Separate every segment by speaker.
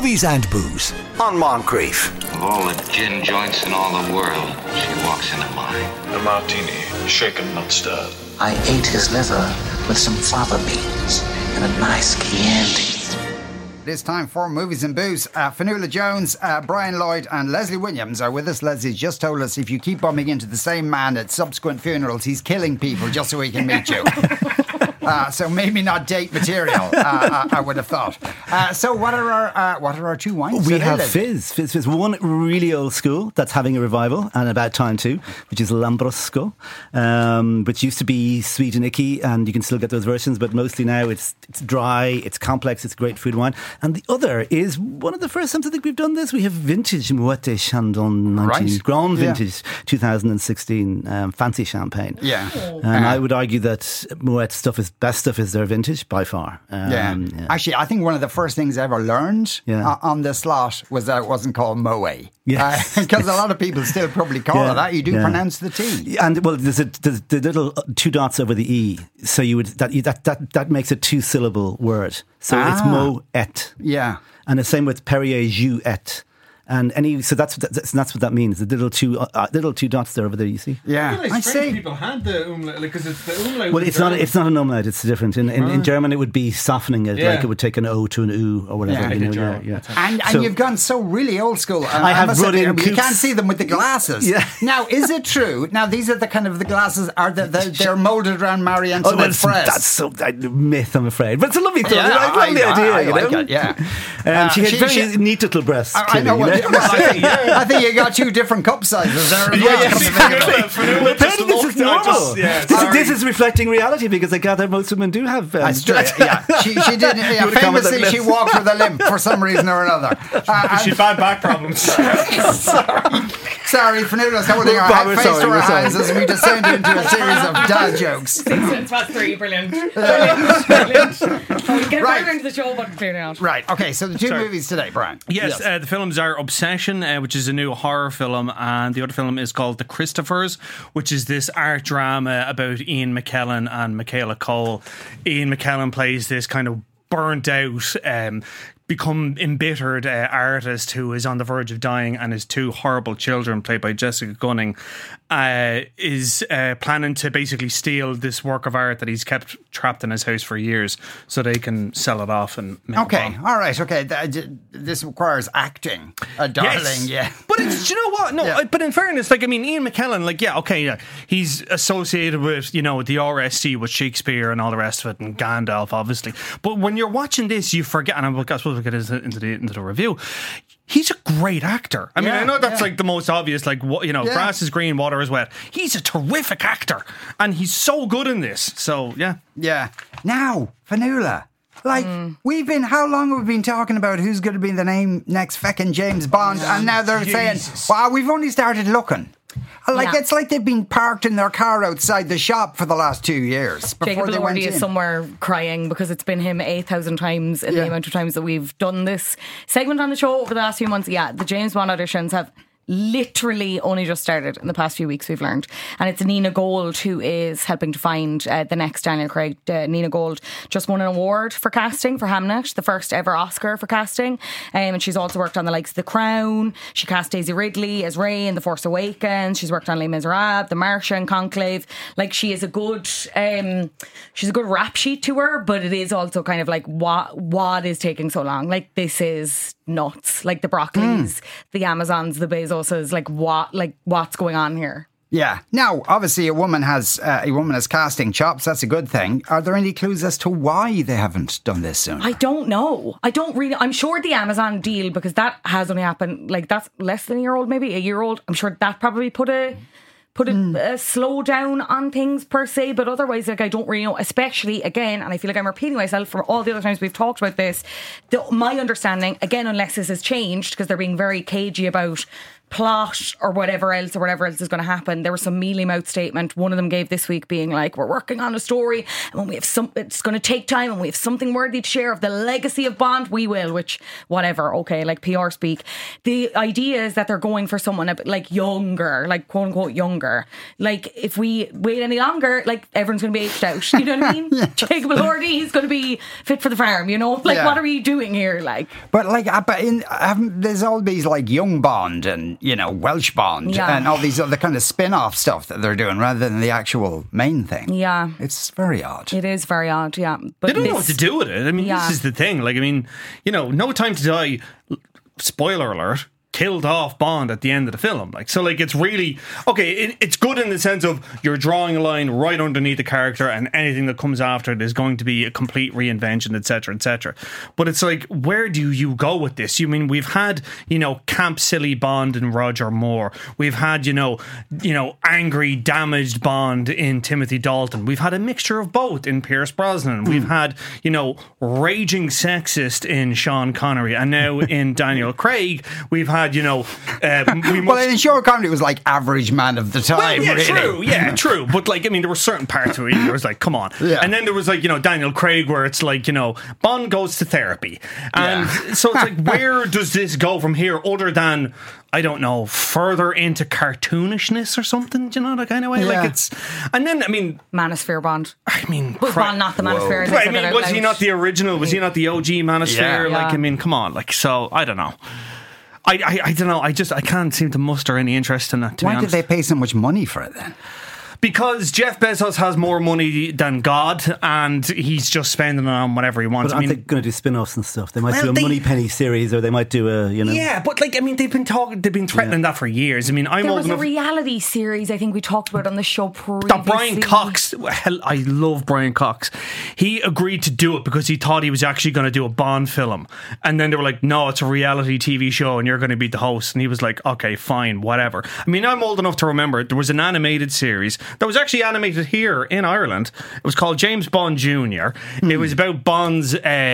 Speaker 1: Movies and Booze on Moncrief.
Speaker 2: Of all the gin joints in all the world, she walks into mine.
Speaker 3: A martini, shaken, not stirred.
Speaker 4: I ate his liver with some fava beans and a nice Chianti.
Speaker 5: It is time for Movies and Booze. Fionnuala Jones, Brian Lloyd and Leslie Williams are with us. Leslie's just told us if you keep bumping into the same man at subsequent funerals, he's killing people just so he can meet you. So maybe not date material, I would have thought. So what are our two wines?
Speaker 6: We have Fizz. One really old school that's having a revival, and about time too, which is Lambrusco, which used to be sweet and icky, and you can still get those versions, but mostly now it's dry, it's complex, it's great food wine. And the other is one of the first times I think we've done this. We have vintage Moët Chandon, Grand Vintage 2016 fancy champagne.
Speaker 5: Yeah.
Speaker 6: And I would argue that Moët best stuff is their vintage by far.
Speaker 5: Actually, I think one of the first things I ever learned on this lot was that it wasn't called Moët.
Speaker 6: Yes.
Speaker 5: Because a lot of people still probably call it that. You do pronounce the T.
Speaker 6: And well, there's the little two dots over the E, so you would that makes a 2-syllable word. So it's Moët.
Speaker 5: Yeah.
Speaker 6: And the same with Perrier Jouet. And so that's what that means. The little two dots there over there. You see?
Speaker 5: Yeah,
Speaker 7: I say people had the umlaut because it's the umlaut.
Speaker 6: Well, it's not an umlaut. It's different. In German, it would be softening it, like it would take an O to an U or whatever.
Speaker 5: And you've gone so really old school.
Speaker 6: I have brought in.
Speaker 5: You can't see them with the glasses.
Speaker 6: Yeah.
Speaker 5: Now, is it true? Now, these are the kind of the glasses they're moulded around Marie Antoinette Fraisse.
Speaker 6: That's so myth, I'm afraid. But it's a lovely thing. I love the idea.
Speaker 5: I like it. Yeah.
Speaker 6: She had very neat little breasts.
Speaker 5: I know. I think you got two different cup sizes there.
Speaker 6: This is normal. This is reflecting reality because I gather most women do have.
Speaker 5: She did. Famously, she walked with a limp for some reason or another.
Speaker 7: She had bad back problems.
Speaker 5: Sorry, Fionnuala's holding our face to our eyes as we descend into a series of dad jokes.
Speaker 8: 6 past 3, brilliant. Brilliant. Get right into the show, but clearly not.
Speaker 5: Right. Okay. So the two movies today, Brian.
Speaker 7: Yes. The films are Obsession, which is a new horror film, and the other film is called The Christophers, which is this art drama about Ian McKellen and Michaela Cole. Ian McKellen plays this kind of burnt out, become embittered artist who is on the verge of dying, and his two horrible children, played by Jessica Gunning, is planning to basically steal this work of art that he's kept trapped in his house for years so they can sell it off and make
Speaker 5: all right, this requires acting, darling.
Speaker 7: But it's, you know what, but in fairness, Ian McKellen, he's associated with, the RSC, with Shakespeare and all the rest of it, and Gandalf obviously, but when you're watching this you forget, and I suppose we'll get into the review, he's a great actor. I mean, I know that's the most obvious, grass is green, water is wet. He's a terrific actor, and he's so good in this. So,
Speaker 5: yeah. Now, Fionnuala, how long have we been talking about who's going to be the next feckin' James Bond, and now they're saying, well, we've only started looking. It's like they've been parked in their car outside the shop for the last 2 years before
Speaker 8: Jacob
Speaker 5: they went in.
Speaker 8: is somewhere crying because it's been him 8,000 times in the amount of times that we've done this segment on the show over the last few months. Yeah, the James Bond auditions have literally only just started in the past few weeks, we've learned, and it's Nina Gold who is helping to find the next Daniel Craig. Nina Gold just won an award for casting for Hamnet, the first ever Oscar for casting, and she's also worked on the likes of The Crown. She cast Daisy Ridley as Rey in The Force Awakens. She's worked on Les Miserables, The Martian, Conclave. She is a good she's a good rap sheet to her, but it is also kind of what is taking so long. This is nuts. The Broccolis, the Amazons, the Bezoses, what's going on here?
Speaker 5: Yeah. Now, obviously, a woman has casting chops. That's a good thing. Are there any clues as to why they haven't done this soon?
Speaker 8: I don't know. I'm sure the Amazon deal, because that has only happened, that's less than a year old, maybe a year old. I'm sure that probably put a slow down on things per se, but otherwise, I don't really know, especially, again, and I feel like I'm repeating myself from all the other times we've talked about this, my understanding, again, unless this has changed, because they're being very cagey about plot or whatever else is going to happen. There was some mealy-mouthed statement one of them gave this week being like, we're working on a story and when we have it's going to take time and we have something worthy to share of the legacy of Bond, we will, which whatever, okay, like PR speak. The idea is that they're going for someone a bit like younger, like quote unquote younger. Like if we wait any longer, like everyone's going to be aged out, you know what I mean? Jacob Elordi, he's going to be fit for the farm, you know? Like what are we doing here? Like,
Speaker 5: but like there's all these like young Bond and, you know, Welsh Bond and all these other kind of spin-off stuff that they're doing rather than the actual main thing.
Speaker 8: Yeah.
Speaker 5: It's very odd.
Speaker 8: It is very odd, yeah. But
Speaker 7: they don't know what to do with it. I mean, this is the thing. Like, I mean, you know, No Time to Die, spoiler alert, killed off Bond at the end of the film. Like, so like it's really okay, it's good in the sense of you're drawing a line right underneath the character and anything that comes after it is going to be a complete reinvention, etc., etc. But it's like, where do you go with this? You mean we've had, you know, camp silly Bond in Roger Moore. We've had, you know, angry, damaged Bond in Timothy Dalton. We've had a mixture of both in Pierce Brosnan. We've had, you know, raging sexist in Sean Connery, and now in Daniel Craig we've had, you know, well,
Speaker 5: in Sean Connery was like average man of the time.
Speaker 7: Well, yeah,
Speaker 5: really.
Speaker 7: true. But like, I mean, there were certain parts of it where it was like, come on. Yeah. And then there was like, you know, Daniel Craig, where it's like, you know, Bond goes to therapy, and so it's like, where does this go from here? Other than, I don't know, further into cartoonishness or something, do you know, that kind of way? Like it's, and then, I mean,
Speaker 8: Manosphere Bond.
Speaker 7: I mean,
Speaker 8: was Bond not the Manosphere?
Speaker 7: Right, I mean, was he not the original? Was he not the OG Manosphere? Like, I mean, come on. Like, so, I don't know. I don't know. I can't seem to muster any interest in it.
Speaker 5: Why did they pay so much money for it then?
Speaker 7: Because Jeff Bezos has more money than God, and he's just spending it on whatever he wants.
Speaker 6: But aren't they going to do spin-offs and stuff? They might do a Moneypenny series, or they might do a, you know.
Speaker 7: Yeah, but like, I mean, they've been threatening that for years. I mean,
Speaker 8: there was a reality series I think we talked about on the show previously.
Speaker 7: That Brian Cox, hell, I love Brian Cox. He agreed to do it because he thought he was actually going to do a Bond film, and then they were like, "No, it's a reality TV show, and you're going to be the host." And he was like, "Okay, fine, whatever." I mean, I'm old enough to remember there was an animated series that was actually animated here in Ireland. It was called James Bond Jr. It was about Bond's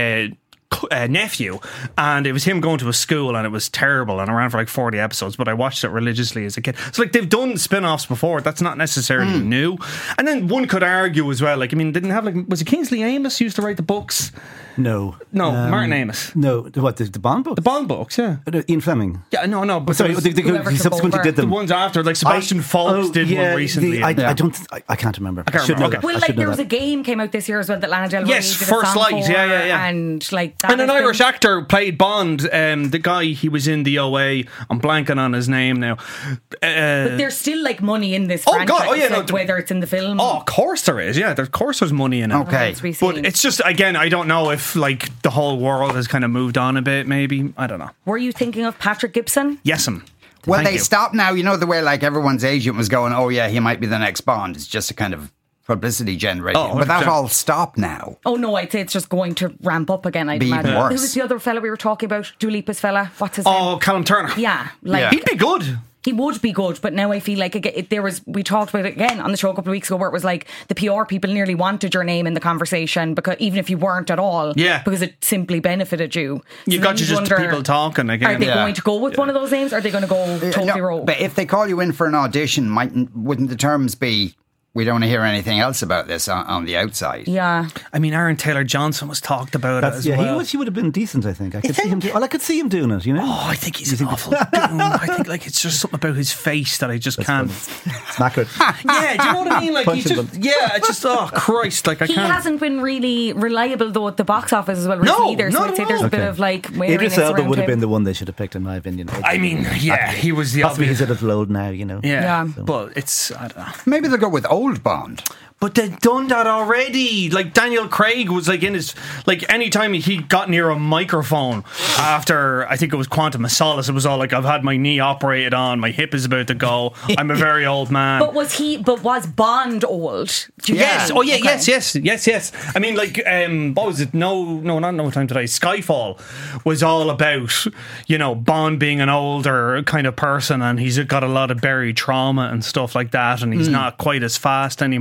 Speaker 7: nephew, and it was him going to a school, and it was terrible, and it ran for like 40 episodes, but I watched it religiously as a kid. So like, they've done spin-offs before. That's not necessarily new. And then one could argue as well, like, I mean, didn't have like, was it Kingsley Amos who used to write the books?
Speaker 6: No,
Speaker 7: Martin Amos.
Speaker 6: No, what, the Bond books?
Speaker 7: The Bond books, yeah.
Speaker 6: Ian Fleming.
Speaker 7: Yeah, no, but
Speaker 6: sorry, he subsequently did them.
Speaker 7: The ones after, like Sebastian Falks did one recently.
Speaker 6: I can't remember.
Speaker 7: I can't remember.
Speaker 8: Well, like, there was a game came out this year as well that Lana Del Rey did
Speaker 7: First Light, yeah.
Speaker 8: And like that,
Speaker 7: and an Irish actor played Bond. The guy, he was in the OA. I'm blanking on his name now.
Speaker 8: But there's still like money in this franchise.
Speaker 7: God,
Speaker 8: like, whether it's in the film.
Speaker 7: Oh, of course there is. Yeah, of course there's money in it.
Speaker 5: Okay,
Speaker 7: but it's just, again, I don't know if like the whole world has kind of moved on a bit. Maybe, I don't know.
Speaker 8: Were you thinking of Patrick Gibson?
Speaker 7: Yes'm.
Speaker 5: Well, they stopped now. You know the way like everyone's agent was going, oh yeah, he might be the next Bond. It's just a kind of publicity generating. But that all stopped now.
Speaker 8: Oh no, I'd say it's just going to ramp up again. I'd
Speaker 5: be
Speaker 8: imagine.
Speaker 5: worse.
Speaker 8: Who was the other fella we were talking about? Dua Lipa's fella. What's his name?
Speaker 7: Oh, Callum Turner.
Speaker 8: Yeah, like
Speaker 7: he'd be good.
Speaker 8: He would be good, but now I feel like we talked about it again on the show a couple of weeks ago, where it was like the PR people nearly wanted your name in the conversation, because even if you weren't at all, because it simply benefited you.
Speaker 7: You got you just people talking again.
Speaker 8: Are they going to go with one of those names? Or are they going to go totally rogue?
Speaker 5: But if they call you in for an audition, wouldn't the terms be, we don't want to hear anything else about this on the outside?
Speaker 8: Yeah.
Speaker 7: I mean, Aaron Taylor-Johnson was talked about it as well.
Speaker 6: He would have been decent, I think. I could see him doing it, you know?
Speaker 7: Oh, I think he's an awful goon. I think like it's just something about his face that I just can't
Speaker 6: smack it.
Speaker 7: Yeah, do you know what I mean? Like it's just oh Christ, like I can't.
Speaker 8: He hasn't been really reliable though at the box office as well recently either. So I'd say there's a bit of like
Speaker 6: Idris Elba would have been the one they should have picked, in my opinion.
Speaker 7: I mean, he was the
Speaker 6: obvious. He's at a load now, you know.
Speaker 7: Yeah. But it's, I don't know.
Speaker 5: Maybe they'll go with old Bond.
Speaker 7: But they've done that already. Like Daniel Craig was like in his, like anytime he got near a microphone after, I think it was Quantum of Solace, it was all like, I've had my knee operated on, my hip is about to go, I'm a very old man.
Speaker 8: But was Bond old?
Speaker 7: Yes. Oh yeah, okay. Yes. I mean, like, what was it? No Time to Die. Skyfall was all about, you know, Bond being an older kind of person, and he's got a lot of buried trauma and stuff like that, and he's not quite as fast anymore, and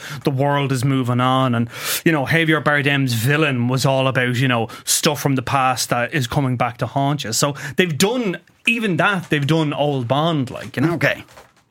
Speaker 7: the world is moving on. And, Javier Bardem's Villain was all about, stuff from the past that is coming back to haunt you. So they've done Old Bond,
Speaker 5: Okay.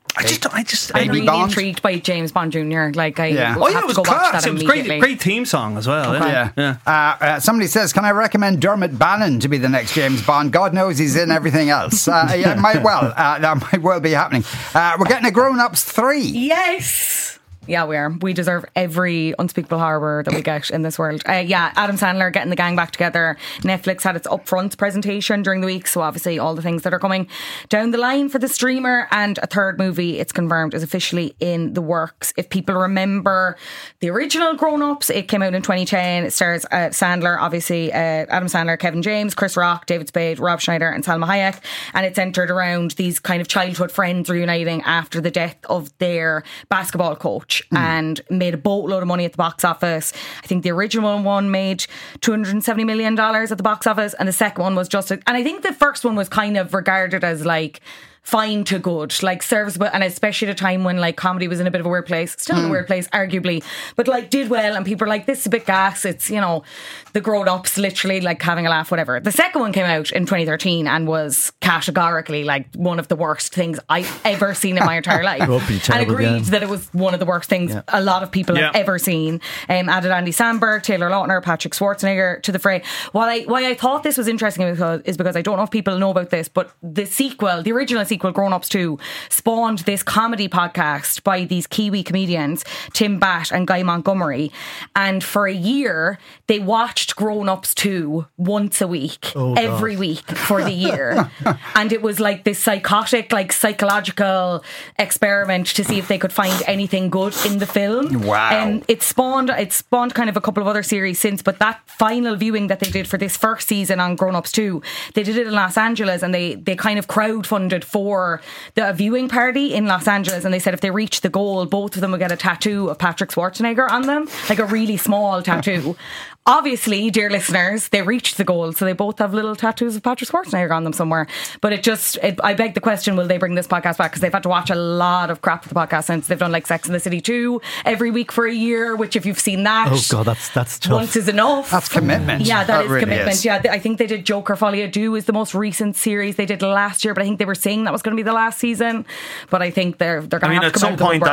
Speaker 8: I'm really intrigued by James Bond Jr. Like, I have to go watch that
Speaker 7: It was
Speaker 8: immediately.
Speaker 7: great theme song as well.
Speaker 8: Okay.
Speaker 7: Yeah.
Speaker 5: Somebody says, can I recommend Dermot Bannon to be the next James Bond? God knows he's in everything else. That might well be happening. We're getting a Grown Ups 3.
Speaker 8: Yes. Yeah, we are. We deserve every unspeakable horror that we get in this world. Adam Sandler getting the gang back together. Netflix had its upfront presentation during the week, so obviously all the things that are coming down the line for the streamer, and a third movie, it's confirmed, is officially in the works. If people remember the original Grown Ups, it came out in 2010. It stars Sandler, obviously, Adam Sandler, Kevin James, Chris Rock, David Spade, Rob Schneider and Salma Hayek, and it's centred around these kind of childhood friends reuniting after the death of their basketball coach. And made a boatload of money at the box office. I think the original one made $270 million at the box office, and the second one was and I think the first one was kind of regarded as like fine to good, like serviceable, and especially at a time when like comedy was in a bit of a weird place, still in a weird place arguably, but like did well, and people were like, this is a bit gas, it's the Grown Ups, literally like having a laugh, whatever. The second one came out in 2013 and was categorically like one of the worst things I've ever seen in my entire life, and agreed that it was one of the worst things a lot of people have ever seen. Added Andy Samberg, Taylor Lautner, Patrick Schwarzenegger to the fray. Why I thought this was interesting is because I don't know if people know about this, but the original sequel, Grown Ups 2, spawned this comedy podcast by these Kiwi comedians, Tim Batt and Guy Montgomery. And for a year, they watched Grown Ups 2 once a week, every week for the year. And it was like this psychotic, like psychological experiment to see if they could find anything good in the film.
Speaker 5: Wow.
Speaker 8: It spawned kind of a couple of other series since, but that final viewing that they did for this first season on Grown Ups 2, they did it in Los Angeles, and they kind of crowdfunded for the viewing party in Los Angeles, and they said if they reached the goal, both of them would get a tattoo of Patrick Schwarzenegger on them, like a really small tattoo. Obviously, dear listeners, they reached the goal, so they both have little tattoos of Patrick Schwarzenegger on them somewhere. But I beg the question, will they bring this podcast back? Because they've had to watch a lot of crap with the podcast since they've done like Sex and the City 2 every week for a year, which if you've seen that,
Speaker 6: oh god, that's tough.
Speaker 8: Once is enough.
Speaker 5: That's commitment.
Speaker 8: Yeah, that is
Speaker 5: really
Speaker 8: commitment.
Speaker 5: Is.
Speaker 8: Yeah, I think they did Joker Folie à Deux is the most recent series they did last year, but I think they were saying that was going to be the last season. But I think they're going to have to
Speaker 7: at
Speaker 8: come
Speaker 7: some
Speaker 8: out
Speaker 7: point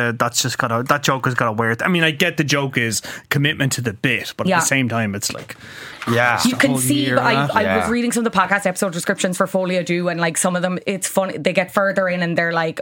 Speaker 7: that joke has got to wear it. I mean, I get the joke is commitment to the bit, but at the same time, it's like,
Speaker 8: you can see. I was reading some of the podcast episode descriptions for Folie à Deux, and like some of them, it's funny. They get further in, and they're like,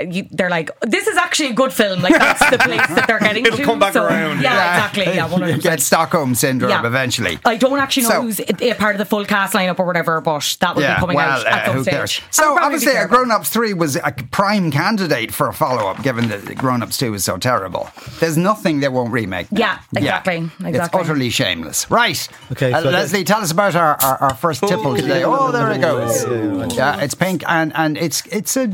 Speaker 8: this is actually a good film. Like that's the place that they're getting.
Speaker 7: It'll come back around.
Speaker 8: Yeah, exactly. Yeah, 100%.
Speaker 5: You get Stockholm syndrome eventually.
Speaker 8: I don't actually know who's a part of the full cast lineup or whatever, but that will be coming out at some stage.
Speaker 5: So obviously, Grown Ups 3 was a prime candidate for a follow up, given that Grown Ups 2 was so terrible. There's nothing they won't remake now.
Speaker 8: Yeah, exactly.
Speaker 5: It's utterly shameless. Right.
Speaker 6: Okay.
Speaker 5: So Leslie, tell us about our first tipple today. Oh, there it goes. Yeah, it's pink and it's a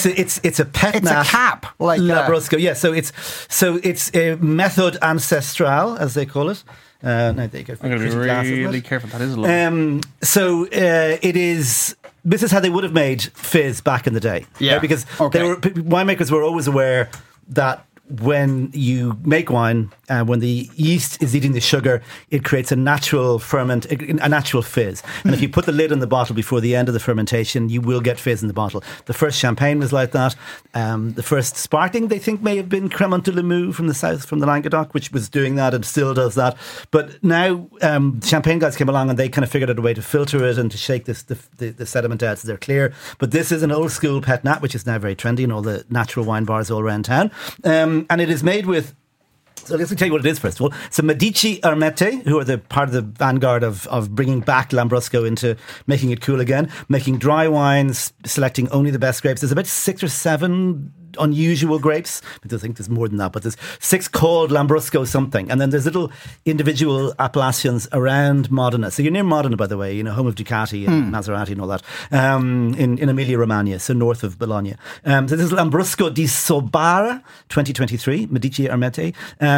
Speaker 6: pet.
Speaker 5: It's a cap like
Speaker 6: Lambrusco. Yeah. So it's a method ancestral, as they call it. No, there you go.
Speaker 7: I'm going to be really careful. That is a lot.
Speaker 6: So it is. This is how they would have made fizz back in the day.
Speaker 5: Yeah,
Speaker 6: right? Because winemakers were always aware that when you make wine, when the yeast is eating the sugar, it creates a natural ferment, a natural fizz. And if you put the lid on the bottle before the end of the fermentation, you will get fizz in the bottle. The first champagne was like that. The first sparkling, they think, may have been Cremant de Limoux from the south, from the Languedoc, which was doing that and still does that. But now champagne guys came along and they kind of figured out a way to filter it and to shake the sediment out so they're clear. But this is an old school pet nat, which is now very trendy in all the natural wine bars all around town. And it is made with, so let's tell you what it is first of all. So Medici Armette, who are the part of the vanguard of bringing back Lambrusco into making it cool again, making dry wines, selecting only the best grapes. There's about 6 or 7 unusual grapes. I think there's more than that, but there's 6 called Lambrusco something, and then there's little individual appellations around Modena. So you're near Modena, by the way, home of Ducati and Maserati and all that, in Emilia-Romagna, so north of Bologna. So this is Lambrusco di Sobara 2023, Medici Armette.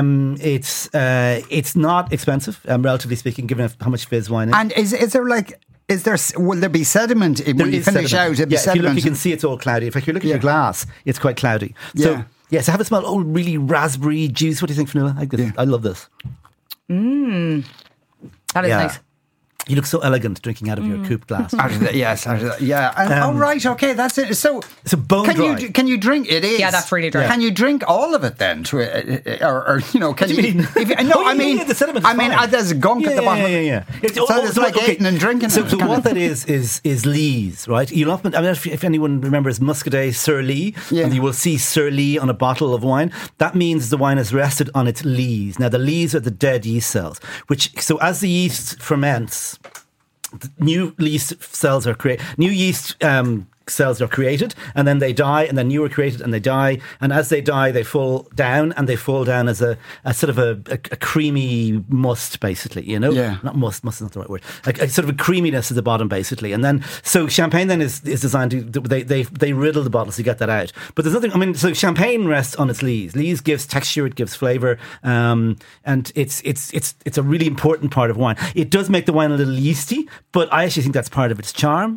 Speaker 6: It's not expensive, relatively speaking, given how much fizz wine is.
Speaker 5: And is there like, will there be sediment when you finish
Speaker 6: sediment.
Speaker 5: out?
Speaker 6: If you look, you can see it's all cloudy. If you look at your glass, it's quite cloudy. So Yeah, so have a smell. Oh, really raspberry juice. What do you think, Fionnuala? I love this.
Speaker 8: That is nice.
Speaker 6: You look so elegant drinking out of your coupe glass.
Speaker 5: Yes, yeah. And, right, okay, that's it. So
Speaker 6: it's a bone dry.
Speaker 5: Can you drink it? Is
Speaker 8: that's really dry.
Speaker 5: Can you drink all of it then? Or can
Speaker 6: what do
Speaker 5: you?
Speaker 6: you mean?
Speaker 5: I mean,
Speaker 6: the sediment is fine.
Speaker 5: there's gunk at the bottom.
Speaker 6: Yeah.
Speaker 5: It's like eating and drinking.
Speaker 6: So what that is Lees, right? You'll often, if anyone remembers Muscadet Sir Lee, and you will see Sir Lee on a bottle of wine. That means the wine has rested on its lees. Now the lees are the dead yeast cells, so as the yeast ferments, new yeast cells are created. New yeast cells are created, and then they die, and then new are created, and they die. And as they die, they fall down, and they fall down as a sort of a creamy must, basically. Not must is not the right word. A sort of a creaminess at the bottom, basically. And then so champagne then is designed to they riddle the bottles to get that out. But there's nothing. I mean, so champagne rests on its lees. Lees gives texture, it gives flavour, and it's a really important part of wine. It does make the wine a little yeasty, but I actually think that's part of its charm.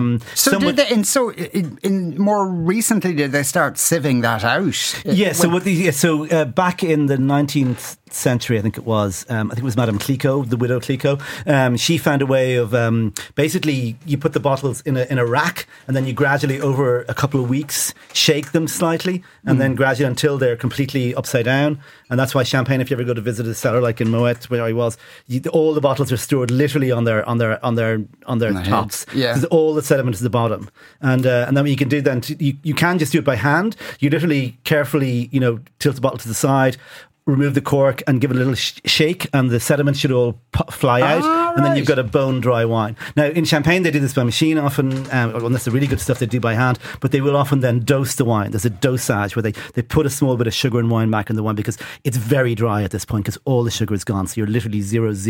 Speaker 5: So in more recently, did they start sieving that out?
Speaker 6: Yeah. So back in the 19th century, I think it was. I think it was Madame Clicquot, the widow Clicquot. She found a way of basically you put the bottles in a rack, and then you gradually over a couple of weeks shake them slightly, and then gradually until they're completely upside down. And that's why champagne, if you ever go to visit a cellar like in Moet, where I was, all the bottles are stored literally on their tops.
Speaker 5: Yeah.
Speaker 6: Because all the sediment is the bottom, and then what you can do then, you can just do it by hand. You literally carefully, tilt the bottle to the side, remove the cork and give it a little shake, and the sediment should all fly out, and then you've got a bone dry wine. Now in champagne they do this by machine often, unless they're really good stuff they do by hand, but they will often then dose the wine. There's a dosage where they put a small bit of sugar and wine back in the wine, because it's very dry at this point because all the sugar is gone, so you're literally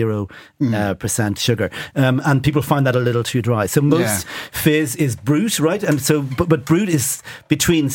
Speaker 6: 0% sugar, and people find that a little too dry. So most fizz is brut, right? And so but brut is between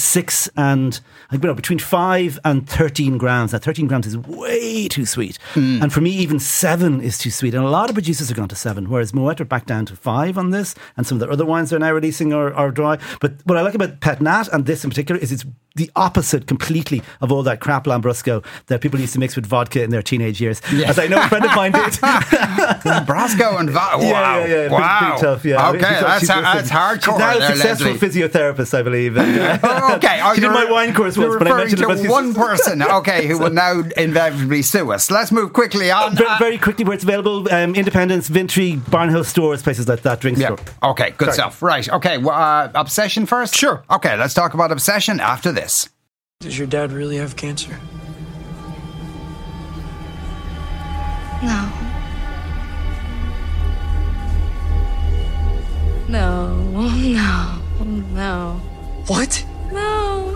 Speaker 6: 5 and 13 grams. Now 13 grams is way too sweet, and for me even 7 is too sweet, and a lot of producers have gone to 7, whereas Moet are back down to 5 on this, and some of the other wines they're now releasing are dry. But what I like about Pet Nat and this in particular is it's the opposite completely of all that crap Lambrusco that people used to mix with vodka in their teenage years, as I know a friend of mine did.
Speaker 5: Lambrusco and vodka. Wow.
Speaker 6: Yeah.
Speaker 5: Wow.
Speaker 6: Pretty tough, yeah.
Speaker 5: Okay, that's hardcore.
Speaker 6: She's now a
Speaker 5: there,
Speaker 6: successful
Speaker 5: Leslie.
Speaker 6: physiotherapist, I believe.
Speaker 5: Okay,
Speaker 6: she did my wine course once, but I mentioned
Speaker 5: to
Speaker 6: about
Speaker 5: one person, who will now inevitably sue us. Let's move quickly on.
Speaker 6: Very quickly, where it's available: Independence, Vintry, Barnhill stores, places like that. Drink store.
Speaker 5: Okay, good stuff. Right. Okay, Obsession first.
Speaker 7: Sure.
Speaker 5: Okay, let's talk about Obsession after this.
Speaker 9: Does your dad really have cancer?
Speaker 10: No.
Speaker 9: What?
Speaker 10: No,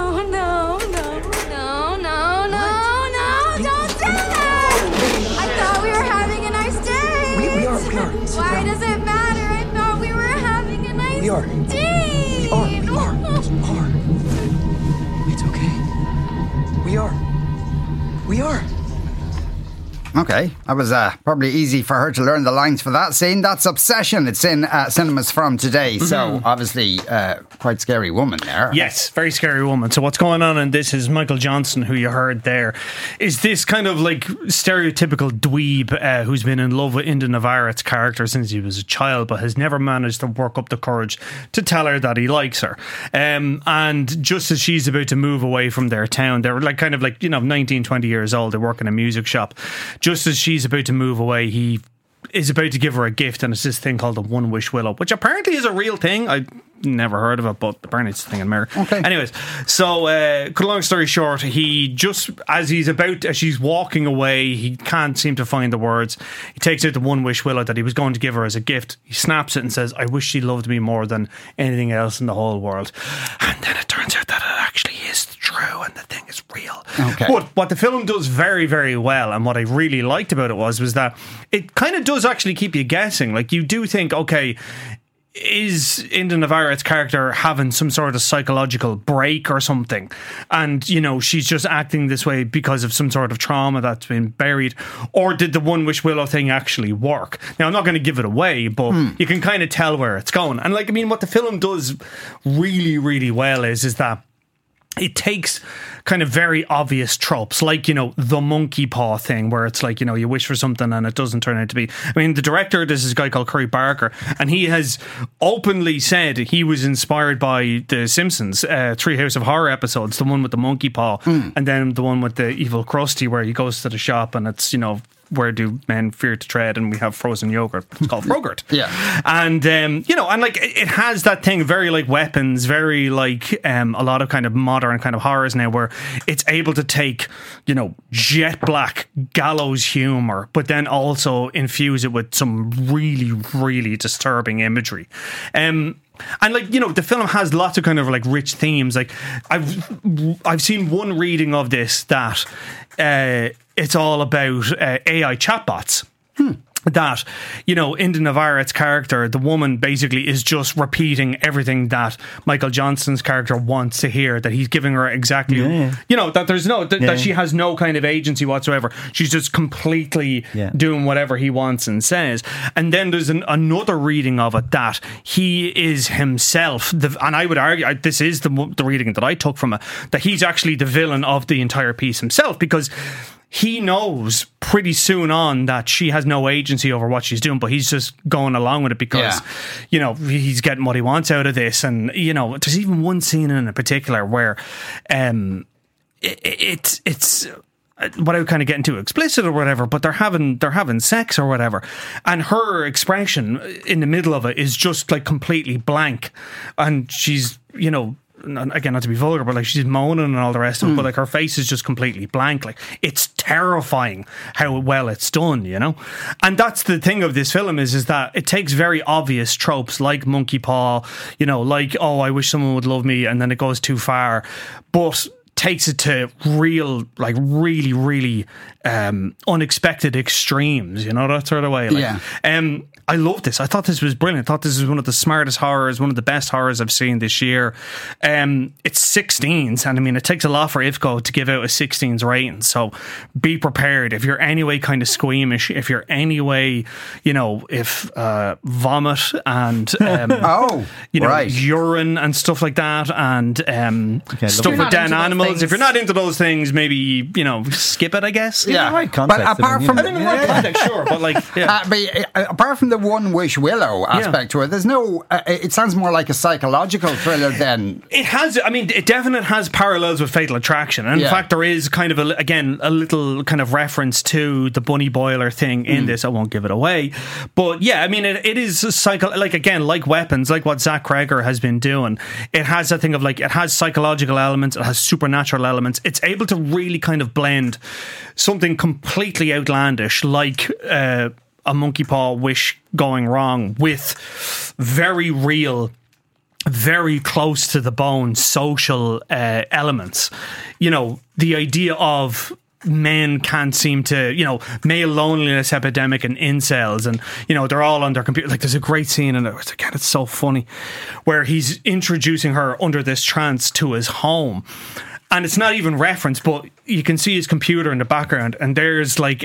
Speaker 10: don't do that! I thought we were having a nice day!
Speaker 9: We are. Sit
Speaker 10: Why
Speaker 9: down.
Speaker 10: does it matter? I thought we were having a nice
Speaker 9: We are.
Speaker 10: day!
Speaker 9: We are. It's okay. We are.
Speaker 5: Okay, that was probably easy for her to learn the lines for that scene. That's Obsession. It's in cinemas from today. So obviously quite scary woman there.
Speaker 7: Yes, very scary woman. So what's going on in this is Michael Johnson, who you heard there, is this kind of like stereotypical dweeb who's been in love with Enda Navarrete's character since he was a child, but has never managed to work up the courage to tell her that he likes her. And just as she's about to move away from their town, they're like 19, 20 years old, they work in a music shop. Just as she's about to move away, he is about to give her a gift, and it's this thing called the One Wish Willow, which apparently is a real thing. I never heard of it, but apparently it's a thing in America.
Speaker 5: Okay.
Speaker 7: Anyways, so cut a long story short, he just as she's walking away, he can't seem to find the words. He takes out the One Wish Willow that he was going to give her as a gift. He snaps it and says, "I wish she loved me more than anything else in the whole world." And then it turns out that it actually is true, and the thing is real.
Speaker 5: Okay.
Speaker 7: But what the film does very, very well, and what I really liked about it was that it kind of does actually keep you guessing. Like, you do think, okay, is Enda Navarrete's character having some sort of psychological break or something? And, she's just acting this way because of some sort of trauma that's been buried. Or did the One Wish Willow thing actually work? Now, I'm not going to give it away, but you can kind of tell where it's going. And, what the film does really, really well is that it takes kind of very obvious tropes, like, you know, the monkey paw thing, where it's like, you know, you wish for something and it doesn't turn out to be. I mean, the director, this is a guy called Curry Barker, and he has openly said he was inspired by the Simpsons Treehouse of Horror episodes, the one with the monkey paw, and then the one with the evil Krusty, where he goes to the shop and it's, you know, where do men fear to tread, and we have frozen yogurt. It's called Frogurt.
Speaker 5: Yeah.
Speaker 7: And you know, and like it has that thing very like Weapons, very like a lot of kind of modern kind of horrors now, where it's able to take, you know, jet black gallows humor, but then also infuse it with some really, really disturbing imagery. And like, you know, the film has lots of kind of like rich themes. Like I've seen one reading of this that it's all about AI chatbots. That, you know, Inda Navarrete's character, the woman, basically is just repeating everything that Michael Johnson's character wants to hear, that he's giving her exactly, you know, that there's no, that she has no kind of agency whatsoever. She's just completely doing whatever he wants and says. And then there's another reading of it that he is himself, and I would argue, this is the reading that I took from it, that he's actually the villain of the entire piece himself, because he knows pretty soon on that she has no agency over what she's doing, but he's just going along with it because, you know, he's getting what he wants out of this. And, you know, there's even one scene in particular where it's without kind of getting too explicit or whatever, but they're having sex or whatever, and her expression in the middle of it is just like completely blank, and she's, you know, again, not to be vulgar, but like she's moaning and all the rest of it, but like her face is just completely blank. Like, it's terrifying how well it's done, you know. And that's the thing of this film is that it takes very obvious tropes like monkey paw, you know, like, oh, I wish someone would love me, and then it goes too far, but takes it to real, like really, really unexpected extremes, you know, that sort of way. Like, I love this. I thought this was brilliant. I thought this was one of the smartest horrors, one of the best horrors I've seen this year. It's 16s, and I mean, it takes a lot for IFCO to give out a 16s rating, so be prepared. If you're anyway kind of squeamish, if you're anyway, you know, if vomit and you know, urine and stuff like that, and stuff with dead animals, if you're not into those things, maybe, you know, skip it, I guess.
Speaker 5: Yeah,
Speaker 6: right context,
Speaker 5: but apart from
Speaker 7: the right context, sure, but like,
Speaker 5: but apart from the One Wish Willow aspect to it, there's no. It sounds more like a psychological thriller than
Speaker 7: it has. I mean, it definitely has parallels with Fatal Attraction, and in fact, there is kind of a little kind of reference to the bunny boiler thing in this. I won't give it away, but yeah, I mean, it is like Weapons, like what Zach Cregger has been doing. It has that thing of like, it has psychological elements, it has supernatural elements. It's able to really kind of blend something completely outlandish, like a monkey paw wish going wrong, with very real, very close to the bone social elements. You know, the idea of men can't seem to, you know, male loneliness epidemic and incels, and, you know, they're all on their computer. Like, there's a great scene in it, again, it's so funny, where he's introducing her under this trance to his home. And it's not even referenced, but you can see his computer in the background, and there's like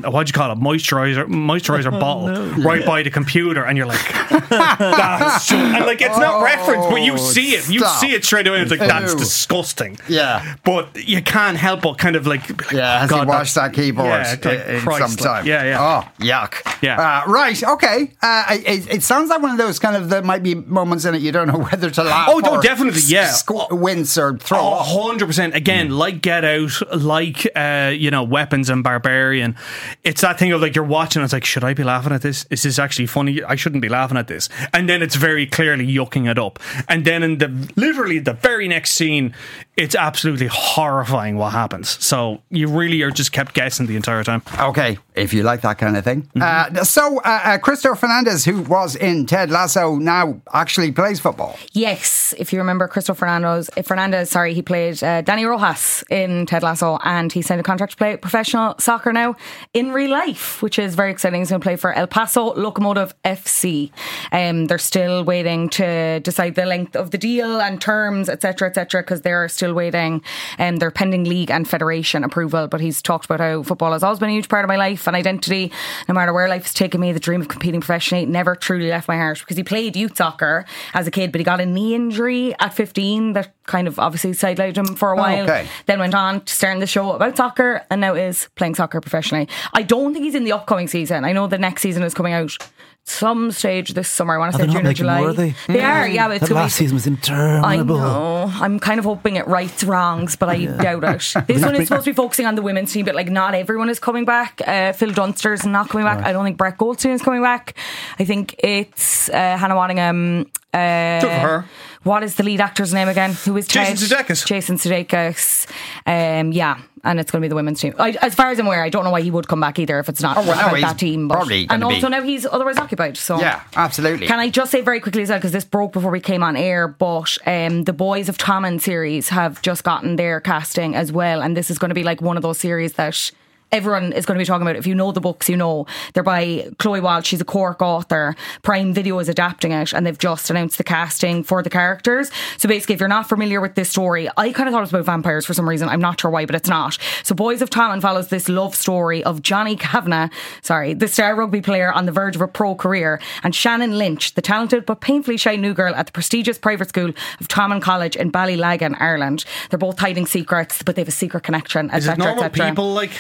Speaker 7: moisturizer bottle right by the computer, and you're like, that's and like, it's not referenced, but you see it. You see it straight away. It's like, that's disgusting.
Speaker 5: Yeah.
Speaker 7: But you can't help but kind of like,
Speaker 5: has he washed that keyboard sometime? Oh, yuck.
Speaker 7: Yeah.
Speaker 5: Right, okay. It sounds like one of those kind of, there might be moments in it you don't know whether to laugh or
Speaker 7: definitely,
Speaker 5: wince or throw up.
Speaker 7: 100%. Again, like Get Out, like you know, Weapons and Barbarian, it's that thing of like, you're watching, it's like, should I be laughing at this? Is this actually funny? I shouldn't be laughing at this. And then it's very clearly yucking it up. And then in literally the very next scene, it's absolutely horrifying what happens. So you really are just kept guessing the entire time.
Speaker 5: Okay, if you like that kind of thing. So Christopher Fernandez, who was in Ted Lasso, now actually plays football.
Speaker 8: Yes, if you remember Christopher Fernandez, he played Danny Rojas in Ted Lasso, and he signed a contract to play professional soccer now in real life, which is very exciting. He's going to play for El Paso Locomotive FC. They're still waiting to decide the length of the deal and terms, etc., because they're still waiting. They're pending league and federation approval, but he's talked about how football has always been a huge part of my life and identity. No matter where life has taken me, the dream of competing professionally never truly left my heart, because he played youth soccer as a kid, but he got a knee injury at 15 that kind of obviously sidelined him for a while.
Speaker 5: okay.
Speaker 8: Then went on to starting the show about soccer and now is playing soccer professionally. I don't think he's in the upcoming season. I know the next season is coming out some stage this summer. I want to say
Speaker 6: they're
Speaker 8: June
Speaker 6: not
Speaker 8: or
Speaker 6: making
Speaker 8: July.
Speaker 6: more, are they?
Speaker 8: They are, yeah. But it's
Speaker 6: That
Speaker 8: gonna
Speaker 6: last
Speaker 8: be-
Speaker 6: season was interminable.
Speaker 8: I know. I'm kind of hoping it rights wrongs, but I doubt it. This one is supposed to be focusing on the women's team, but like not everyone is coming back. Phil Dunster's not coming back. I don't think Brett Goldstein is coming back. I think it's Hannah Waddingham.
Speaker 7: Good for her.
Speaker 8: What is the lead actor's name again? Who is
Speaker 7: Jason
Speaker 8: Ted?
Speaker 7: Sudeikis.
Speaker 8: Jason Sudeikis. Yeah, and it's going to be the women's team. As far as I'm aware, I don't know why he would come back either if it's not
Speaker 5: Oh, well, no,
Speaker 8: about
Speaker 5: he's
Speaker 8: that team. But,
Speaker 5: probably
Speaker 8: and
Speaker 5: gonna
Speaker 8: also
Speaker 5: be.
Speaker 8: now he's otherwise occupied. So
Speaker 5: Yeah, absolutely.
Speaker 8: Can I just say very quickly as well, because this broke before we came on air, but the Boys of Tommen series have just gotten their casting as well, and this is going to be like one of those series that everyone is going to be talking about. If you know the books, you know. They're by Chloe Walsh. She's a Cork author. Prime Video is adapting it, and they've just announced the casting for the characters. So basically, if you're not familiar with this story, I kind of thought it was about vampires for some reason. I'm not sure why, but it's not. So Boys of Tommen follows this love story of Johnny Kavanagh, the star rugby player on the verge of a pro career, and Shannon Lynch, the talented but painfully shy new girl at the prestigious private school of Tommen College in Ballylagan, Ireland. They're both hiding secrets, but they have a secret connection,
Speaker 7: Is it
Speaker 8: etc.,
Speaker 7: normal
Speaker 8: etc.
Speaker 7: people like?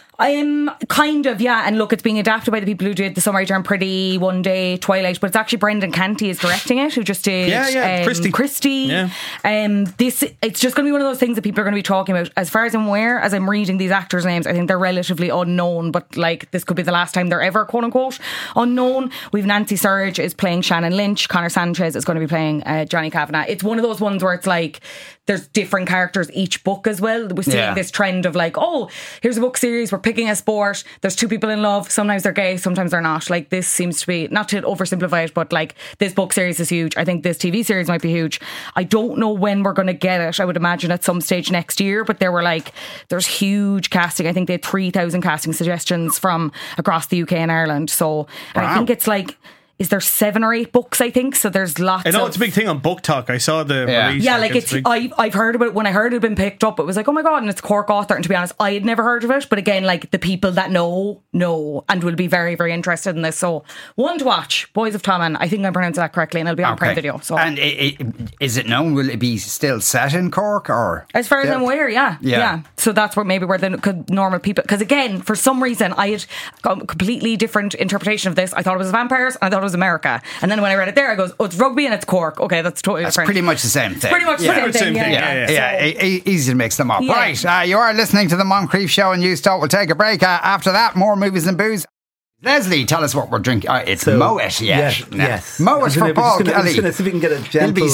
Speaker 8: Kind of, yeah. And look, it's being adapted by the people who did The Summer I Turned Pretty, One Day, Twilight, but it's actually Brendan Canty is directing it, who just did Christie.
Speaker 7: Yeah.
Speaker 8: It's just going to be one of those things that people are going to be talking about. As far as I'm aware, as I'm reading these actors' names, I think they're relatively unknown, but like this could be the last time they're ever quote unquote unknown. We've Nancy Surge is playing Shannon Lynch, Connor Sanchez is going to be playing Johnny Kavanagh. It's one of those ones where it's like there's different characters each book as well. We're seeing this trend of like, oh, here's a book series, we're picking a sport, there's two people in love, sometimes they're gay, sometimes they're not. Like this seems to be, not to oversimplify it, but like this book series is huge. I think this TV series might be huge. I don't know when we're going to get it. I would imagine at some stage next year, but there's huge casting. I think they had 3,000 casting suggestions from across the UK and Ireland. So and I think it's like, is there 7 or 8 books, I think? So there's lots
Speaker 7: I know
Speaker 8: of...
Speaker 7: it's a big thing on Book Talk. I saw the release.
Speaker 8: Yeah, like it's
Speaker 7: big.
Speaker 8: I've heard about it. When I heard it had been picked up, it was like, oh my God, and it's a Cork author. And to be honest, I had never heard of it. But again, like the people that know, and will be very, very interested in this. So one to watch, Boys of Tommen. I think I'm pronouncing that correctly, and it'll be on Prime Video. So.
Speaker 5: And is it known, will it be still set in Cork? Or
Speaker 8: As far as I'm aware, yeah. So that's where the normal people, because again, for some reason, I had got a completely different interpretation of this. I thought it was vampires, and I thought it was America. And then when I read it there, I goes, oh, it's rugby and it's Cork. Okay, that's totally different.
Speaker 5: Pretty much the same thing.
Speaker 8: It's pretty much the same thing.
Speaker 5: Yeah. Easy to mix them up.
Speaker 8: Yeah.
Speaker 5: Right, you are listening to the Moncrief Show and News Talk. We'll take a break. After that, more movies and booze. Leslie, tell us what we're drinking. It's Moet,
Speaker 6: Yes.
Speaker 5: Moet for Paul Kelly.
Speaker 6: I'm just going to see if we can get a gentle...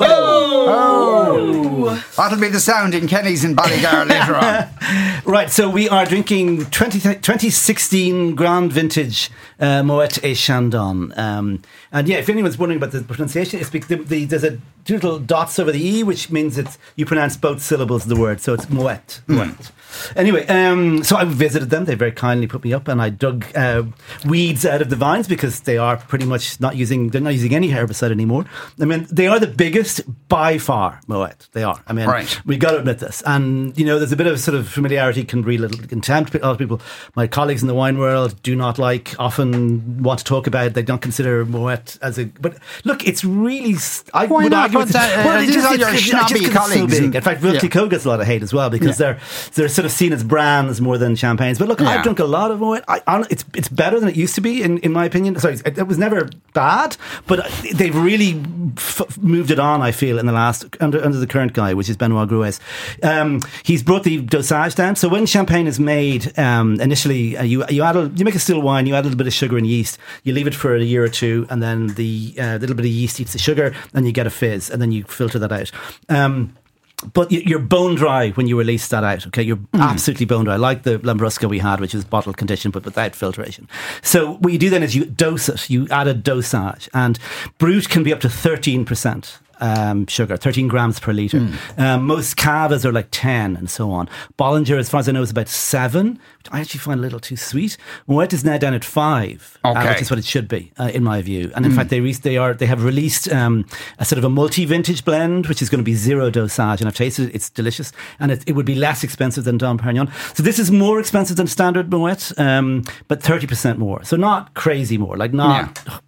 Speaker 5: That'll be the sound in Kenny's in Ballygar later on.
Speaker 6: Right, so we are drinking 2016 Grand Vintage Moet et Chandon. And yeah, if anyone's wondering about the pronunciation, it's there's a two little dots over the E, which means you pronounce both syllables of the word. So it's Moet. Anyway, so I visited them. They very kindly put me up, and I dug weeds out of the vines because they are pretty much not using any herbicide anymore. I mean, they are the biggest by far, Moet. They are. I mean, we got to admit this. And there's a bit of sort of familiarity can breed a little contempt. A lot of people, my colleagues in the wine world, do not often want to talk about it. They don't consider Moet as a. But look, it's really.
Speaker 5: Why not? These are your snobby colleagues.
Speaker 6: So big. In fact, Veuve Clicquot gets a lot of hate as well because they're sort of seen as brands more than champagnes. But look, I've drunk a lot of Moet. It's better than it used to be, in my opinion. Sorry, it was never bad, but they've really moved it on, I feel, in the last under the current guy, which is Benoit Gruez. He's brought the dosage down. So when champagne is made, initially you make a still wine, you add a little bit of sugar and yeast, you leave it for a year or two, and then the little bit of yeast eats the sugar, and you get a fizz, and then you filter that out. But you're bone dry when you release that out, okay? You're absolutely bone dry, like the Lambrusco we had, which is bottle conditioned, but without filtration. So what you do then is you dose it. You add a dosage. And Brut can be up to 13%. Sugar, 13 grams per litre. Most Cavas are like 10 and so on. Bollinger, as far as I know, is about 7, which I actually find a little too sweet. Moet is now down at 5, which is what it should be, in my view. And in fact, they have released a sort of a multi-vintage blend, which is going to be 0 dosage. And I've tasted it, it's delicious. And it would be less expensive than Dom Perignon. So this is more expensive than standard Moet, but 30% more. So not crazy more, like not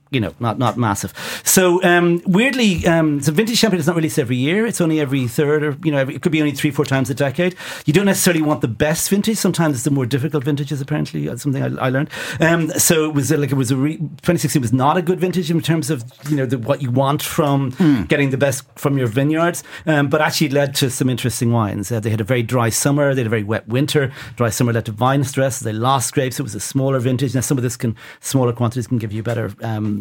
Speaker 6: not massive. So weirdly, so vintage champagne is not released every year. It's only every third, or it could be only 3-4 times a decade. You don't necessarily want the best vintage. Sometimes it's the more difficult vintages. Apparently, that's something I learned. So it was 2016 was not a good vintage in terms of what you want from getting the best from your vineyards. But actually, it led to some interesting wines. They had a very dry summer. They had a very wet winter. Dry summer led to vine stress. They lost grapes. It was a smaller vintage. Now, some of this smaller quantities can give you better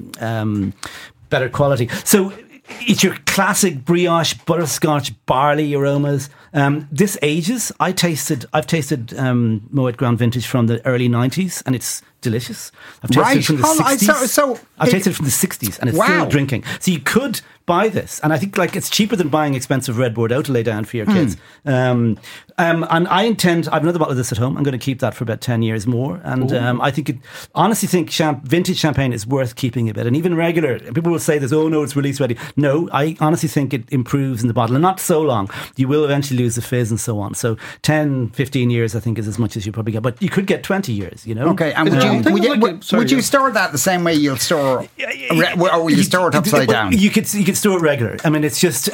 Speaker 6: quality. So it's your classic brioche, butterscotch, barley aromas. This ages. I've tasted Moet Grand Vintage from the early 90s, and it's delicious. I've tasted it from the 60s. I've tasted it from the 60s, and it's still drinking. So you could buy this, and I think it's cheaper than buying expensive red Bordeaux to lay down for your kids. And I have another bottle of this at home. I'm going to keep that for about 10 years more, and I honestly think vintage champagne is worth keeping a bit, and even regular. People will say this, oh no, it's release ready. No, I honestly think it improves in the bottle, and not so long. You will eventually lose the fizz and so on. So 10, 15 years I think is as much as you probably get, but you could get 20 years, Okay,
Speaker 5: and would you store that the same way you'll store, or will you store it upside down?
Speaker 6: You could store it regular. I mean, it's just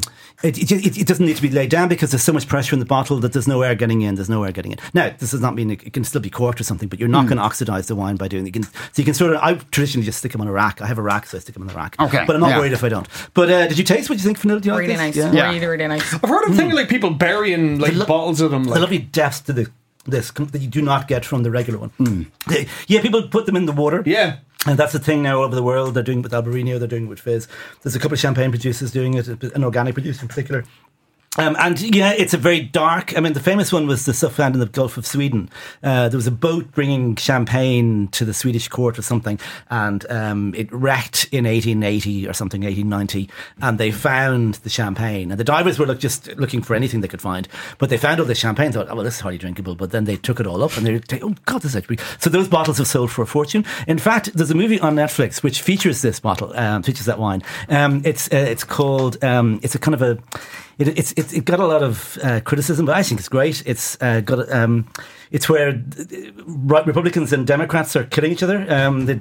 Speaker 6: it doesn't need to be laid down because there's so much pressure in the bottle that there's no air getting in. Now, this does not mean it can still be corked or something, but you're not going to oxidize the wine by doing it. So you can sort of. I traditionally just stick them on a rack. I have a rack, so I stick them on the rack.
Speaker 5: Okay,
Speaker 6: but I'm not worried if I don't. But did you taste? What do you think, Fionnuala? Do you like
Speaker 8: really
Speaker 6: this?
Speaker 8: Nice,
Speaker 6: yeah.
Speaker 8: really nice.
Speaker 11: I've heard of things like people burying bottles of them.
Speaker 6: The lovely depth to this that you do not get from the regular one. People put them in the water.
Speaker 11: Yeah.
Speaker 6: And that's the thing now over the world. They're doing it with Albarino, they're doing it with Fizz. There's a couple of champagne producers doing it, an organic producer in particular. It's a very dark. I mean, the famous one was the stuff found in the Gulf of Sweden. There was a boat bringing champagne to the Swedish court or something, and it wrecked in 1880 or something, 1890, and they found the champagne. And the divers were just looking for anything they could find, but they found all the champagne. Thought, oh well, this is hardly drinkable. But then they took it all up, and they oh god, this is actually. So those bottles have sold for a fortune. In fact, there's a movie on Netflix which features this bottle, features that wine. It's called. It's a kind of a. It got a lot of criticism, but I think it's great. It's it's where Republicans and Democrats are killing each other. What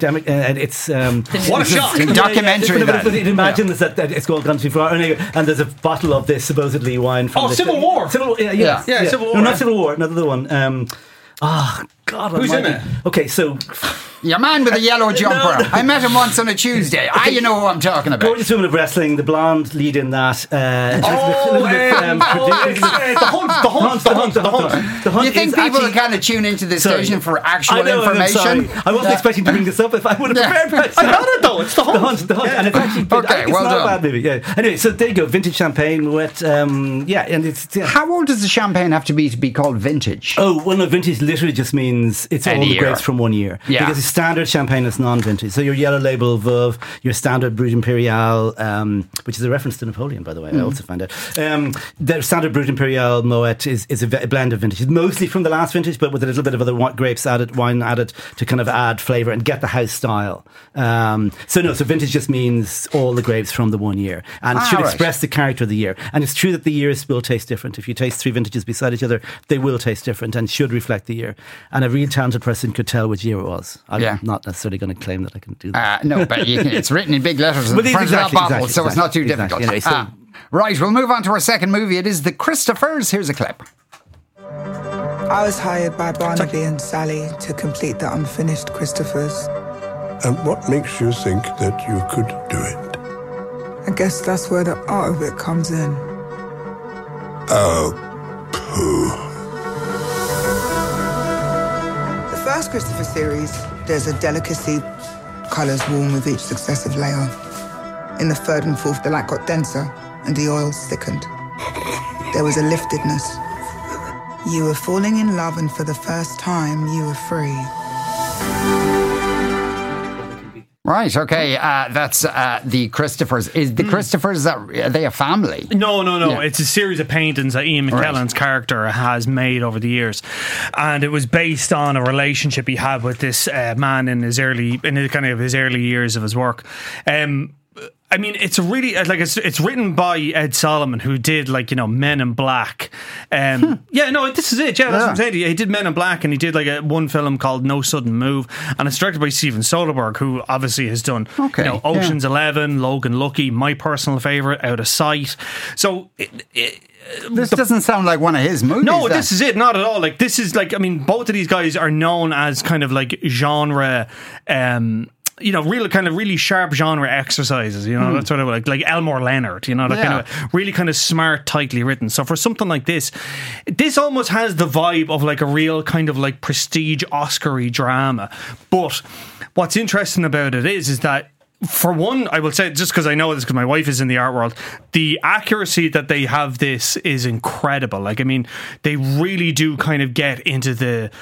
Speaker 11: a shock!
Speaker 5: Documentary.
Speaker 6: Imagine that it's all gone too far. And there's a bottle of this supposedly wine from
Speaker 11: Civil War.
Speaker 6: Civil War.
Speaker 11: Civil War.
Speaker 6: No, not Civil War. Another one. God,
Speaker 11: who's in it?
Speaker 6: Okay, so
Speaker 5: your man with the yellow jumper. I met him once on a Tuesday. You know who I'm talking about.
Speaker 6: Gorgeous Women of Wrestling, the blonde lead in that.
Speaker 11: The Hunt.
Speaker 5: You think people are kind of tune into this station for actual information?
Speaker 6: I wasn't expecting to bring this up. If I would have prepared,
Speaker 11: I got it though. It's The Hunt.
Speaker 6: The Hunt, and it's actually it's
Speaker 5: well
Speaker 6: not
Speaker 5: done.
Speaker 6: a bad movie. Yeah. Anyway, so there you go. Vintage champagne with and it's. Yeah.
Speaker 5: How old does the champagne have to be called vintage?
Speaker 6: Oh well, no, vintage literally just means it's all the grapes from 1 year.
Speaker 5: Yeah.
Speaker 6: Because standard champagne is non-vintage. So your yellow label Veuve, your standard Brut Imperial, which is a reference to Napoleon, by the way. I also found out. The standard Brut Imperial Moet is a blend of vintage. It's mostly from the last vintage, but with a little bit of other wine added to kind of add flavour and get the house style. So vintage just means all the grapes from the 1 year, and it should express the character of the year. And it's true that the years will taste different. If you taste 3 vintages beside each other, they will taste different and should reflect the year. And a real talented person could tell which year it was. I'm not necessarily going to claim that I can do that.
Speaker 5: No, but it's written in big letters in front of that bottle, so it's not too difficult.
Speaker 6: Anyway,
Speaker 5: right, we'll move on to our second movie. It is The Christophers. Here's a clip.
Speaker 12: I was hired by Barnaby and Sally to complete the unfinished Christophers.
Speaker 13: And what makes you think that you could do it?
Speaker 12: I guess that's where the art of it comes in.
Speaker 13: Oh, pooh.
Speaker 12: The first Christopher series, there's a delicacy, colours warm with each successive layer. In the third and fourth, the light got denser and the oils thickened. There was a liftedness. You were falling in love, and for the first time, you were free.
Speaker 5: Right, okay, that's the Christophers. Is the Christophers, are they a family?
Speaker 7: No. Yeah. It's a series of paintings that Ian McKellen's character has made over the years, and it was based on a relationship he had with this man in his early years of his work. I mean, it's a really it's written by Ed Solomon, who did Men in Black. Yeah, no, this is it. Yeah, that's what I'm saying. He did Men in Black, and he did one film called No Sudden Move, and it's directed by Steven Soderbergh, who obviously has done Ocean's 11, Logan Lucky, my personal favorite, Out of Sight. So
Speaker 5: this doesn't sound like one of his movies.
Speaker 7: No, this is it. Not at all. This is both of these guys are known as kind of genre. Really sharp genre exercises, that's sort of like Elmore Leonard, that kind of really kind of smart, tightly written. So for something like this almost has the vibe of a real kind of prestige Oscar-y drama. But what's interesting about it is that, for one, I will say, just because I know this because my wife is in the art world, the accuracy that they have this is incredible. They really do kind of get into the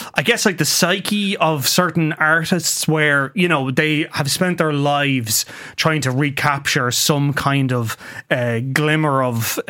Speaker 7: psyche of certain artists where, they have spent their lives trying to recapture some kind of glimmer of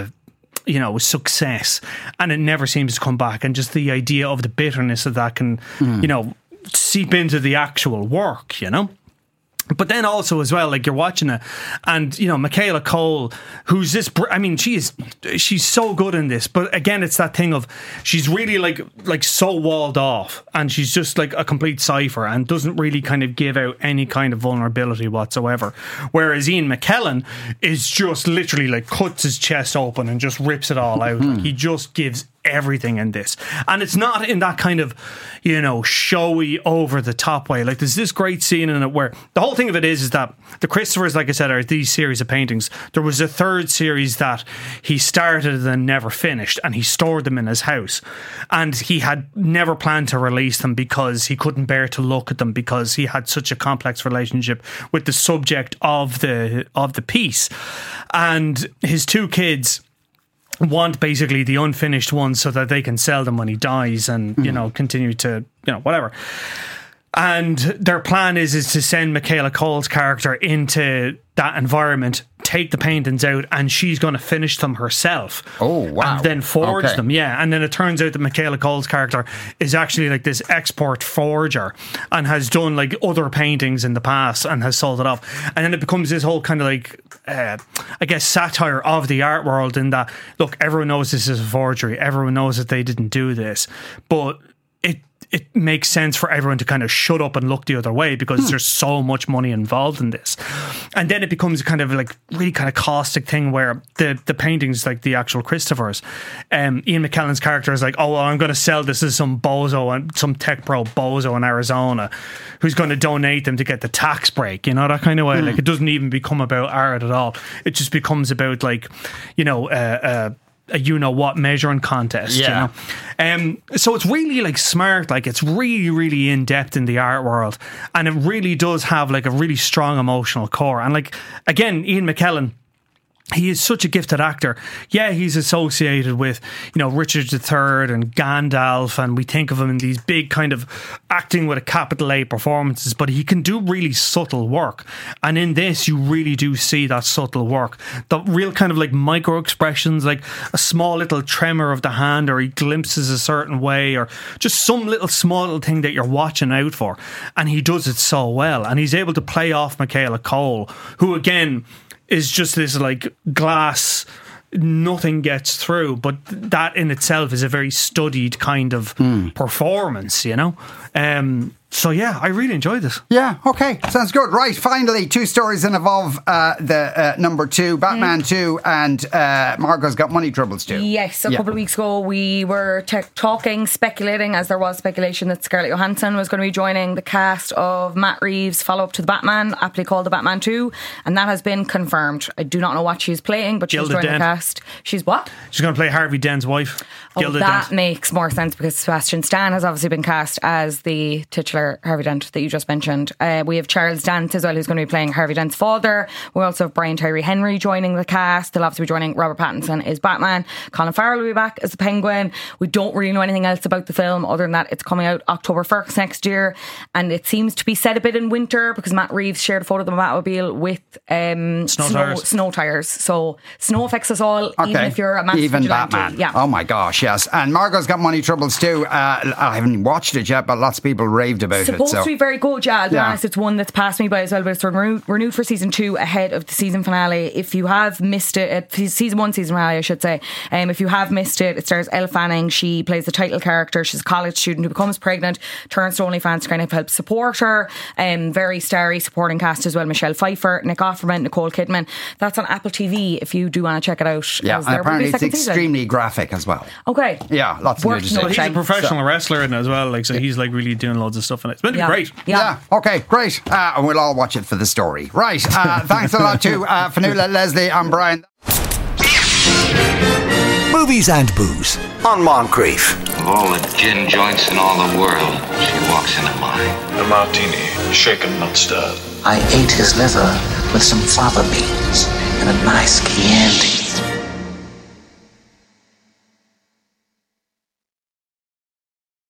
Speaker 7: success, and it never seems to come back. And just the idea of the bitterness of that can, seep into the actual work, But then also as well, you're watching it, and Michaela Cole, who's this? She's so good in this. But again, it's that thing of she's really like so walled off, and she's just a complete cipher, and doesn't really kind of give out any kind of vulnerability whatsoever. Whereas Ian McKellen is just literally cuts his chest open and just rips it all out. He just gives everything in this, and it's not in that kind of showy, over the top way. There's this great scene in it where the whole thing of it is that the Christophers, like I said, are these series of paintings. There was a third series that he started and never finished, and he stored them in his house, and he had never planned to release them because he couldn't bear to look at them, because he had such a complex relationship with the subject of the piece. And his two kids want basically the unfinished ones so that they can sell them when he dies and continue to whatever. And their plan is to send Michaela Cole's character into that environment, take the paintings out, and she's going to finish them herself.
Speaker 5: Oh, wow.
Speaker 7: And then forge them, And then it turns out that Michaela Cole's character is actually this export forger and has done other paintings in the past and has sold it off. And then it becomes this whole kind of satire of the art world, in that, look, everyone knows this is a forgery. Everyone knows that they didn't do this. But it makes sense for everyone to kind of shut up and look the other way, because there's so much money involved in this. And then it becomes a kind of really kind of caustic thing where the paintings, the actual Christophers, Ian McKellen's character is I'm going to sell this to some bozo, and some tech pro bozo in Arizona who's going to donate them to get the tax break, that kind of way. It doesn't even become about art at all. It just becomes about a what measuring contest. So it's really smart, it's really, really in depth in the art world, and it really does have a really strong emotional core. And again, Ian McKellen, he is such a gifted actor. Yeah, he's associated with, Richard III and Gandalf, and we think of him in these big kind of acting with a capital A performances, but he can do really subtle work. And in this, you really do see that subtle work. The real kind of micro expressions, a small little tremor of the hand, or he glimpses a certain way, or just some small little thing that you're watching out for. And he does it so well. And he's able to play off Michaela Cole, who again is just this glass, nothing gets through, but that in itself is a very studied kind of performance, So yeah, I really enjoyed this.
Speaker 5: Yeah, okay, sounds good. Right, finally, two stories that involve the number two, Batman 2, and Margot's got money troubles too.
Speaker 8: Yes, a couple of weeks ago we were speculating, as there was speculation that Scarlett Johansson was going to be joining the cast of Matt Reeves' follow-up to The Batman, aptly called The Batman 2, and that has been confirmed. I do not know what she's playing, but she's joining the cast. She's what?
Speaker 7: She's going to play Harvey Dent's wife. Gilda
Speaker 8: Dent. Makes more sense, because Sebastian Stan has obviously been cast as the titular Harvey Dent that you just mentioned. We have Charles Dance as well, who's going to be playing Harvey Dent's father. We also have Brian Tyree Henry joining the cast. They'll obviously be joining Robert Pattinson as Batman. Colin Farrell will be back as the Penguin. We don't really know anything else about the film other than that it's coming out October 1st next year, and it seems to be set a bit in winter, because Matt Reeves shared a photo of the Batmobile with snow tires. So snow affects us all, even if you're a massive
Speaker 5: even
Speaker 8: vigilante.
Speaker 5: Batman.
Speaker 8: Yeah.
Speaker 5: Oh my gosh, yes. And Margot's got money troubles too. I haven't watched it yet, but lots of people raved about
Speaker 8: supposed
Speaker 5: it.
Speaker 8: to be very good, yeah. I'll be honest, it's one that's passed me by as well, but it's renewed for season 2 ahead of the season finale. If you have missed it, season 1 season finale I should say, if you have missed it, it stars Elle Fanning. She plays the title character. She's a college student who becomes pregnant, turns to OnlyFans to kind of help support her. Very starry supporting cast as well: Michelle Pfeiffer, Nick Offerman, Nicole Kidman. That's on Apple TV if you do want to check it out.
Speaker 5: Yeah, and apparently it's extremely graphic as well.
Speaker 8: Okay.
Speaker 5: Yeah, lots of nudity.
Speaker 7: He's a professional wrestler in it as well, like, so he's like really doing loads of stuff in it. It's meant to be great.
Speaker 5: Yeah. Okay, great. And we'll all watch it for the story. Right. Thanks a lot to Fionnuala, Leslie and Brian.
Speaker 1: Movies and Booze on Moncrief.
Speaker 2: Of all the gin joints in all the world, she walks into mine.
Speaker 3: A martini, shaken, not stirred.
Speaker 4: I ate his liver with some fava beans and a nice Chianti.